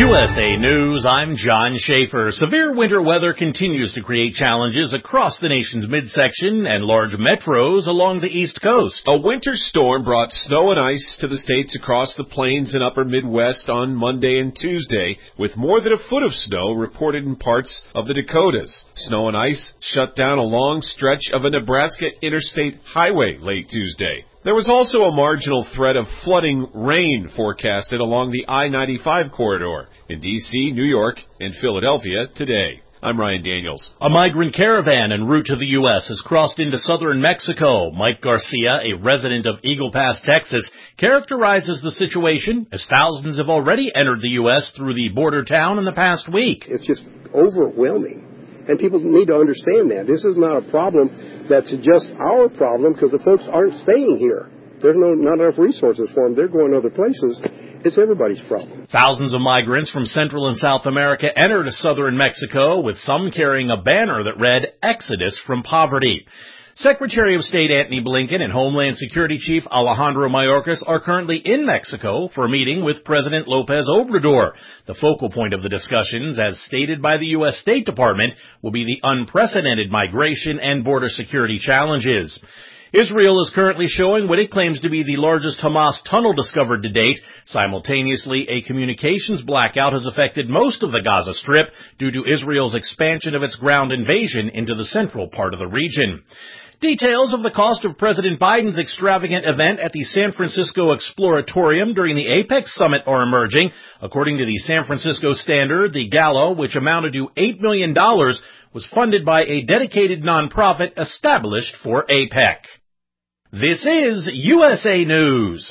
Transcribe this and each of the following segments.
USA News, I'm John Schaefer. Severe winter weather continues to create challenges across the nation's midsection and large metros along the East Coast. A winter storm brought snow and ice to the states across the plains and upper Midwest on Monday and Tuesday, with more than a foot of snow reported in parts of the Dakotas. Snow and ice shut down a long stretch of a Nebraska interstate highway late Tuesday. There was also a marginal threat of flooding rain forecasted along the I-95 corridor in D.C., New York, and Philadelphia today. I'm Ryan Daniels. A migrant caravan en route to the U.S. has crossed into southern Mexico. Mike Garcia, a resident of Eagle Pass, Texas, characterizes the situation as thousands have already entered the U.S. through the border town in the past week. It's just overwhelming. And people need to understand that. This is not a problem that's just our problem because the folks aren't staying here. There's not enough resources for them. They're going other places. It's everybody's problem. Thousands of migrants from Central and South America entered southern Mexico, with some carrying a banner that read, "Exodus from Poverty." Secretary of State Antony Blinken and Homeland Security Chief Alejandro Mayorkas are currently in Mexico for a meeting with President López Obrador. The focal point of the discussions, as stated by the U.S. State Department, will be the unprecedented migration and border security challenges. Israel is currently showing what it claims to be the largest Hamas tunnel discovered to date. Simultaneously, a communications blackout has affected most of the Gaza Strip due to Israel's expansion of its ground invasion into the central part of the region. Details of the cost of President Biden's extravagant event at the San Francisco Exploratorium during the APEC summit are emerging. According to the San Francisco Standard, the gala, which amounted to $8 million, was funded by a dedicated nonprofit established for APEC. This is USA News.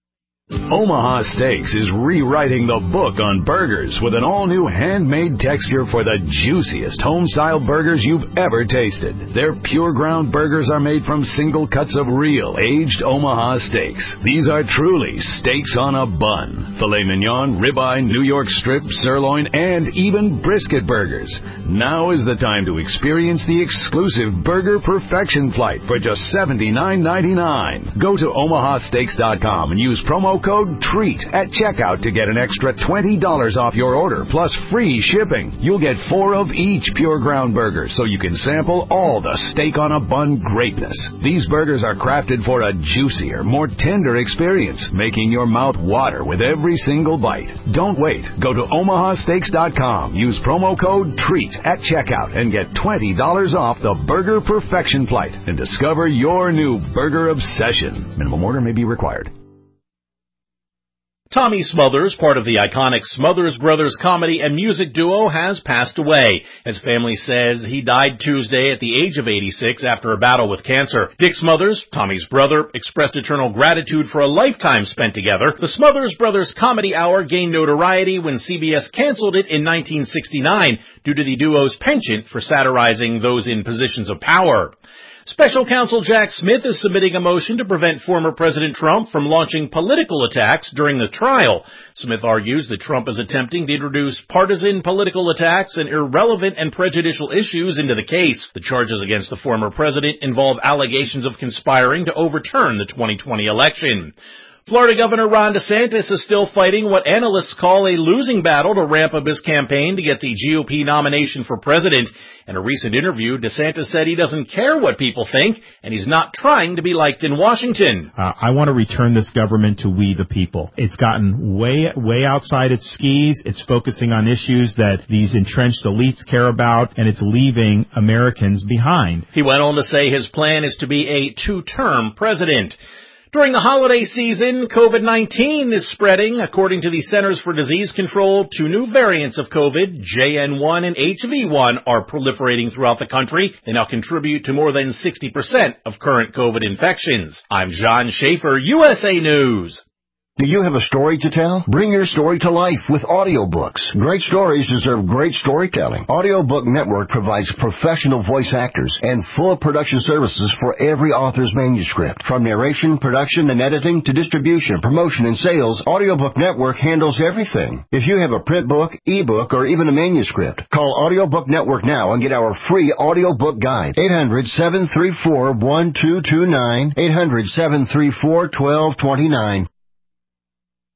Omaha Steaks is rewriting the book on burgers with an all-new handmade texture for the juiciest home-style burgers you've ever tasted. Their pure ground burgers are made from single cuts of real, aged Omaha steaks. These are truly steaks on a bun. Filet mignon, ribeye, New York strip, sirloin, and even brisket burgers. Now is the time to experience the exclusive Burger Perfection Flight for just $79.99. Go to omahasteaks.com and use promo code TREAT at checkout to get an extra $20 off your order, plus free shipping. You'll get 4 of each pure ground burger, so you can sample all the steak on a bun greatness. These burgers are crafted for a juicier, more tender experience, making your mouth water with every single bite. Don't wait. Go to omahasteaks.com. Use promo code TREAT at checkout and get $20 off the Burger Perfection Flight and discover your new burger obsession. Minimum order may be required. Tommy Smothers, part of the iconic Smothers Brothers comedy and music duo, has passed away. His family says he died Tuesday at the age of 86 after a battle with cancer. Dick Smothers, Tommy's brother, expressed eternal gratitude for a lifetime spent together. The Smothers Brothers Comedy Hour gained notoriety when CBS canceled it in 1969 due to the duo's penchant for satirizing those in positions of power. Special counsel Jack Smith is submitting a motion to prevent former President Trump from launching political attacks during the trial. Smith argues that Trump is attempting to introduce partisan political attacks and irrelevant and prejudicial issues into the case. The charges against the former president involve allegations of conspiring to overturn the 2020 election. Florida Governor Ron DeSantis is still fighting what analysts call a losing battle to ramp up his campaign to get the GOP nomination for president. In a recent interview, DeSantis said he doesn't care what people think, and he's not trying to be liked in Washington. I want to return this government to we the people. It's gotten way outside its skis. It's focusing on issues that these entrenched elites care about, and it's leaving Americans behind. He went on to say his plan is to be a two-term president. During the holiday season, COVID-19 is spreading. According to the Centers for Disease Control, 2 new variants of COVID, JN1 and HV1, are proliferating throughout the country. They now contribute to more than 60% of current COVID infections. I'm John Schaefer, USA News. Do you have a story to tell? Bring your story to life with audiobooks. Great stories deserve great storytelling. Audiobook Network provides professional voice actors and full production services for every author's manuscript. From narration, production, and editing to distribution, promotion, and sales, Audiobook Network handles everything. If you have a print book, ebook, or even a manuscript, call Audiobook Network now and get our free audiobook guide. 800-734-1229, 800-734-1229.